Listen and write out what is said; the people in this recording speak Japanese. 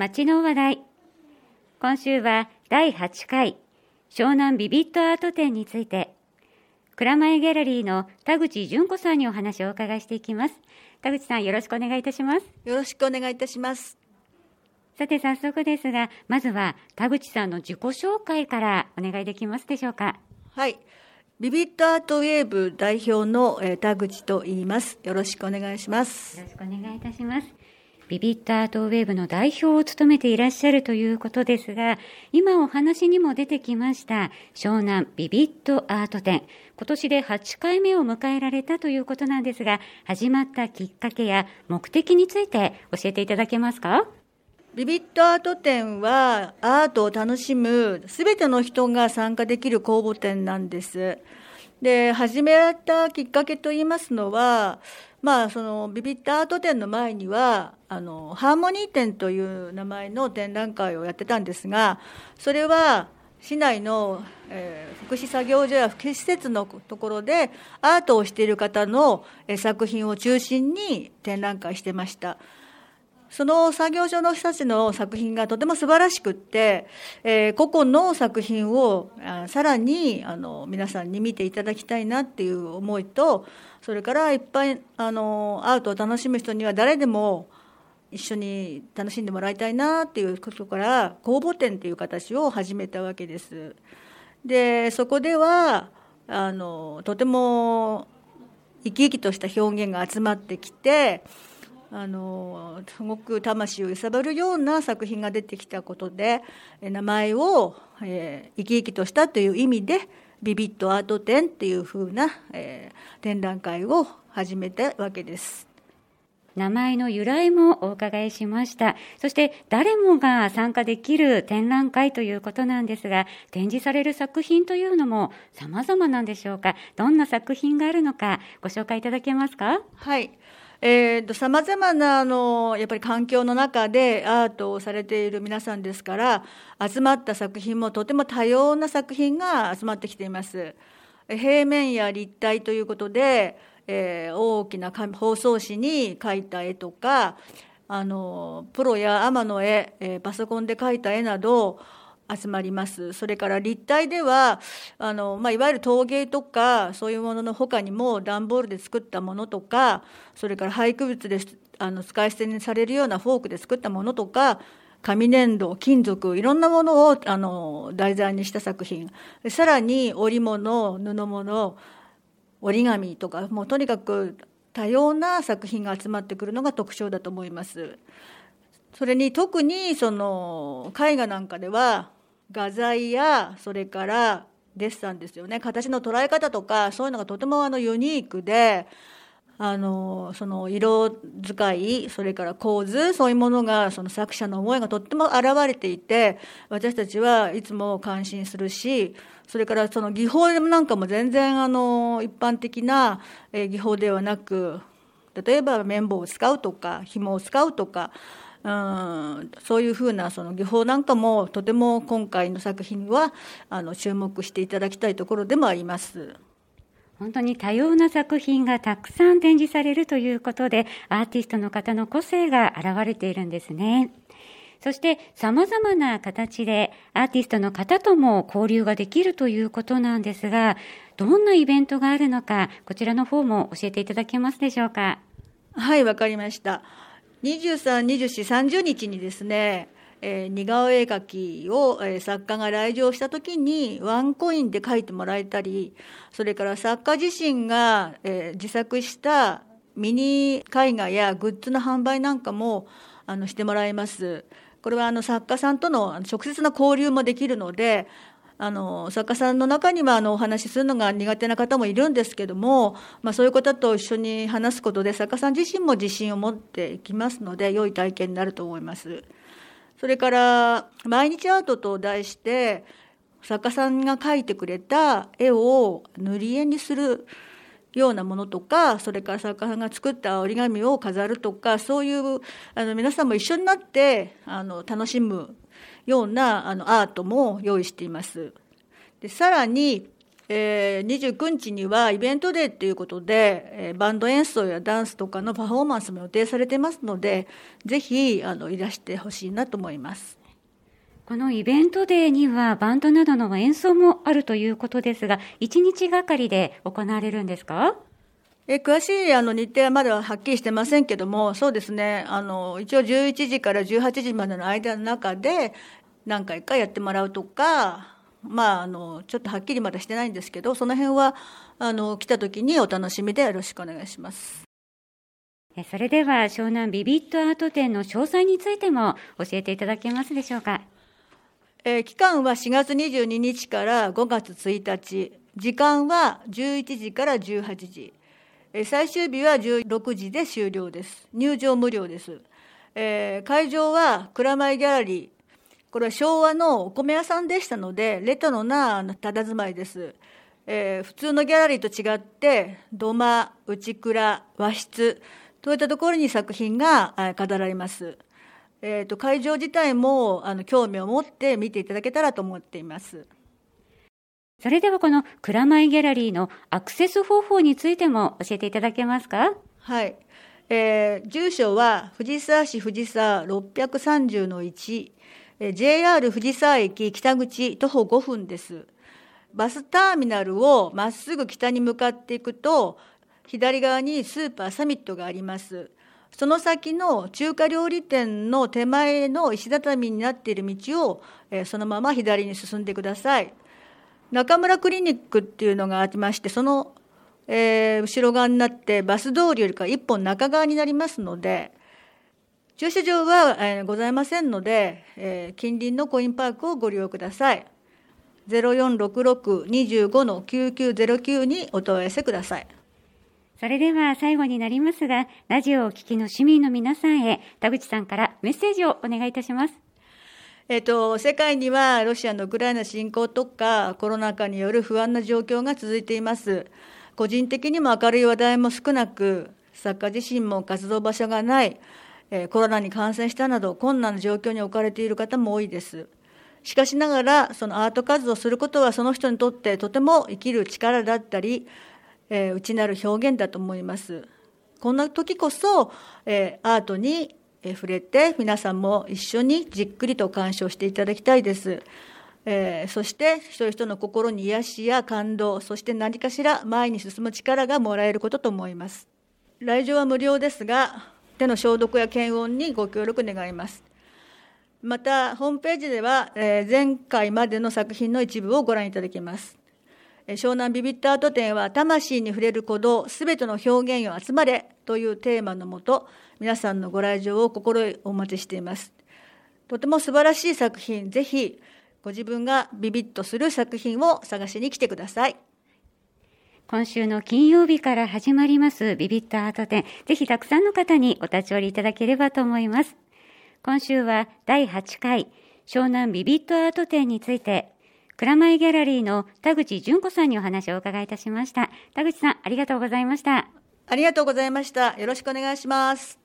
街の話題。今週は第8回湘南ビビットアート展について、蔵前ギャラリーの田口純子さんにお話をお伺いしていきます。田口さん、よろしくお願いいたします。 よろしくお願いいたします。 さて早速ですが、まずは田口さんの自己紹介からお願いできますでしょうか。 はい、ビビットアートウェーブ代表の田口と言います。よろしくお願いします。 よろしくお願いいたします。ビビットアートウェーブの代表を務めていらっしゃるということですが、今お話にも出てきました湘南ビビットアート展、今年で8回目を迎えられたということなんですが、始まったきっかけや目的について教えていただけますか。 ビビットアート展はアートを楽しむすべての人が参加できる公募展なんです。で、始めたきっかけといいますのは、そのビビットアート展の前にはハーモニー展という名前の展覧会をやってたんですが、それは市内の、福祉作業所や福祉施設のところでアートをしている方の、作品を中心に展覧会してました。その作業所の人たちの作品がとても素晴らしくって、個々の作品をさらに皆さんに見ていただきたいなっていう思いと、それからいっぱいアートを楽しむ人には誰でも一緒に楽しんでもらいたいなっていうことから公募展という形を始めたわけです。で、そこではとても生き生きとした表現が集まってきて、すごく魂を揺さぶるような作品が出てきたことで、名前を、生き生きとしたという意味でビビットアート展っていう風な、展覧会を始めたわけです。 名前の由来もお伺いしました。そして誰もが参加できる展覧会ということなんですが、展示される作品というのも様々なんでしょうか。どんな作品があるのかご紹介いただけますか。 はい、さまざまなやっぱり環境の中でアートをされている皆さんですから、集まった作品もとても多様な作品が集まってきています。平面や立体ということで、大きな包装紙に描いた絵とか、プロやアマの絵、パソコンで描いた絵など集まります。それから立体ではいわゆる陶芸とかそういうものの他にも段ボールで作ったものとか、それから廃棄物で使い捨てにされるようなフォークで作ったものとか、紙粘土、金属、いろんなものを題材にした作品、さらに織物、布物、折り紙とか、もうとにかく多様な作品が集まってくるのが特徴だと思います。それに特にその絵画なんかでは画材やそれからデッサンですよね、形の捉え方とかそういうのがとてもユニークで、その色使い、それから構図、そういうものがその作者の思いがとっても現れていて、私たちはいつも感心するし、それからその技法なんかも全然一般的な技法ではなく、例えば綿棒を使うとか紐を使うとか、そういうふうなその技法なんかもとても今回の作品は注目していただきたいところでもあります。 本当に多様な作品がたくさん展示されるということで、アーティストの方の個性が現れているんですね。そして様々な形でアーティストの方とも交流ができるということなんですが、どんなイベントがあるのか、こちらの方も教えていただけますでしょうか。 はい、わかりました。23、24、30日にですね、似顔絵描きを、作家が来場したときにワンコインで描いてもらえたり、それから作家自身が、自作したミニ絵画やグッズの販売なんかもしてもらいます。これは作家さんとの直接な交流もできるので、作家さんの中にはお話しするのが苦手な方もいるんですけども、そういう方と一緒に話すことで作家さん自身も自信を持っていきますので、良い体験になると思います。それから毎日アートと題して作家さんが描いてくれた絵を塗り絵にするようなものとか、それから作家さんが作った折り紙を飾るとか、そういう皆さんも一緒になって楽しむようなアートも用意しています。でさらに、 29日にはイベントデーということで、バンド演奏やダンスとかのパフォーマンスも予定されていますので、ぜひいらしてほしいなと思います。 このイベントデーにはバンドなどの演奏もあるということですが、1日がかりで行われるんですか？ 詳しい日程はまだはっきりしてませんけども、そうですね、一応11時から18時までの間の中で何回かやってもらうとか、ちょっとはっきりまだしてないんですけど、その辺は来た時にお楽しみでよろしくお願いします。 それでは湘南ビビットアート展の詳細についても教えていただけますでしょうか？ 期間は4月22日から5月1日、時間は11時から18時、最終日は16時で終了です。入場無料です。会場は蔵前ギャラリー、これは昭和のお米屋さんでしたので、レトロな佇まいです。普通のギャラリーと違って、土間、内蔵、和室といったところに作品が飾られます。会場自体も興味を持って見ていただけたらと思っています。 それではこの蔵前ギャラリーのアクセス方法についても教えていただけますか？ はい。住所は藤沢市藤沢630-1、JR 藤沢駅北口徒歩5分です。バスターミナルをまっすぐ北に向かっていくと、左側にスーパーサミットがあります。その先の中華料理店の手前の石畳になっている道を、そのまま左に進んでください。中村クリニックっていうのがありまして、その、後ろ側になってバス通りよりか一本中側になりますので、駐車場は、ございませんので、近隣のコインパークをご利用ください。0466-25-9909にお問い合わせください。 それでは最後になりますが、ラジオをお聞きの市民の皆さんへ、田口さんからメッセージをお願いいたします。 世界にはロシアのウクライナ侵攻とかコロナ禍による不安な状況が続いています。個人的にも明るい話題も少なく、作家自身も活動場所がない、コロナに感染したなど困難な状況に置かれている方も多いです。しかしながら、そのアート活動をすることはその人にとってとても生きる力だったり、内なる表現だと思います。こんな時こそ、アートに触れて皆さんも一緒にじっくりと鑑賞していただきたいです。そして一人一人の心に癒しや感動、そして何かしら前に進む力がもらえることと思います。来場は無料ですが、手の消毒や検温にご協力願います。またホームページでは、前回までの作品の一部をご覧いただけます。湘南ビビットアート展は魂に触れる鼓動、すべての表現を集まれというテーマのもと、皆さんのご来場を心よりお待ちしています。とても素晴らしい作品、ぜひご自分がビビッとする作品を探しに来てください。 今週の金曜日から始まりますビビットアート展、ぜひたくさんの方にお立ち寄りいただければと思います。今週は第8回湘南ビビットアート展について、蔵前ギャラリーの田口純子さんにお話をお伺いいたしました。田口さん、ありがとうございました。 ありがとうございました。よろしくお願いします。